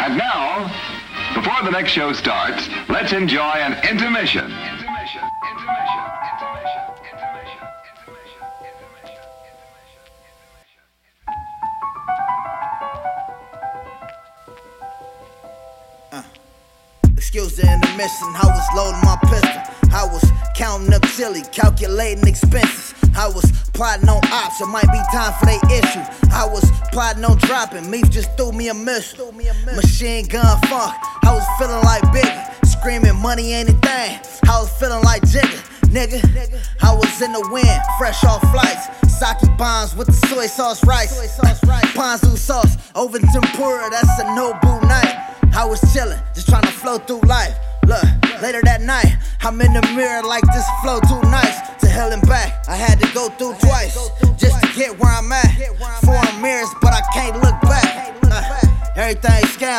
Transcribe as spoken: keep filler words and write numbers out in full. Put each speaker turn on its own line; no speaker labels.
And now, before the next show starts, let's enjoy an intermission. Intermission, intermission, intermission, intermission, intermission, intermission, intermission.
Uh, excuse the intermission, I was loading my pistol. I was counting up chili, calculating expenses. I was plotting on ops, it might be time for they issue. I was plotting on dropping, Meef just threw me a missile. Machine gun funk, I was feeling like Biggie, screaming money ain't a thing. I was feeling like Jigga, nigga. I was in the wind, fresh off flights. Sake bombs with the soy sauce rice. Ponzu sauce over tempura, that's a Nobu night. I was chillin', just trying to flow through life. Look, later that night, I'm in the mirror like this flow too nice. To hell and back, I had to go through twice just to get where I'm at. Foreign mirrors, but I can't look back. Uh, everything scam.